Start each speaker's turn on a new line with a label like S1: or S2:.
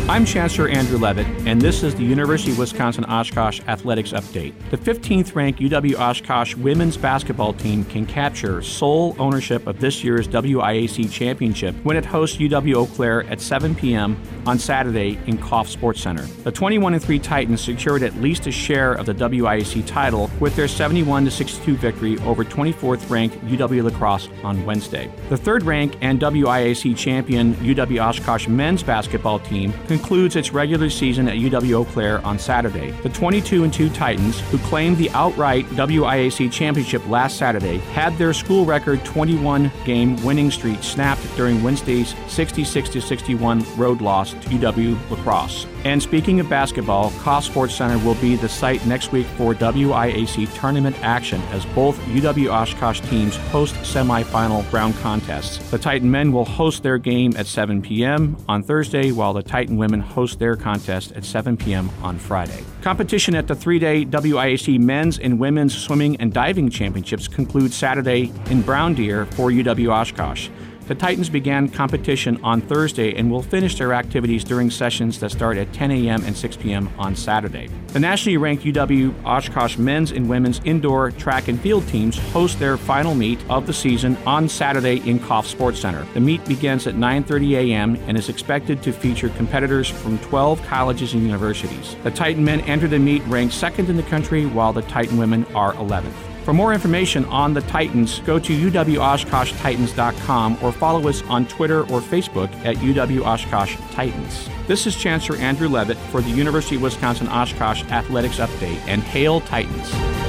S1: I'm Chancellor Andrew Levitt, and this is the University of Wisconsin-Oshkosh Athletics Update. The 15th-ranked UW-Oshkosh women's basketball team can capture sole ownership of this year's WIAC championship when it hosts UW-Eau Claire at 7 p.m. on Saturday in Koff Sports Center. The 21-3 Titans secured at least a share of the WIAC title with their 71-62 victory over 24th-ranked UW-La Crosse on Wednesday. The third-ranked and WIAC champion UW-Oshkosh men's basketball team concludes its regular season at UW-Eau Claire on Saturday. The 22-2 Titans, who claimed the outright WIAC championship last Saturday, had their school record 21-game winning streak snapped during Wednesday's 66-61 road loss to UW-La Crosse. And speaking of basketball, Koff Sports Center will be the site next week for WIAC tournament action as both UW-Oshkosh teams host semifinal round contests. The Titan men will host their game at 7 p.m. on Thursday, while the Titan women host their contest at 7 p.m. on Friday. Competition at the three-day WIAC men's and women's swimming and diving championships concludes Saturday in Brown Deer for UW-Oshkosh. The Titans began competition on Thursday and will finish their activities during sessions that start at 10 a.m. and 6 p.m. on Saturday. The nationally ranked UW-Oshkosh men's and women's indoor track and field teams host their final meet of the season on Saturday in Koff Sports Center. The meet begins at 9:30 a.m. and is expected to feature competitors from 12 colleges and universities. The Titan men enter the meet ranked second in the country, while the Titan women are 11th. For more information on the Titans, go to uwoshkoshtitans.com or follow us on Twitter or Facebook at UW-Oshkosh Titans. This is Chancellor Andrew Levitt for the University of Wisconsin-Oshkosh Athletics Update, and Hail Titans!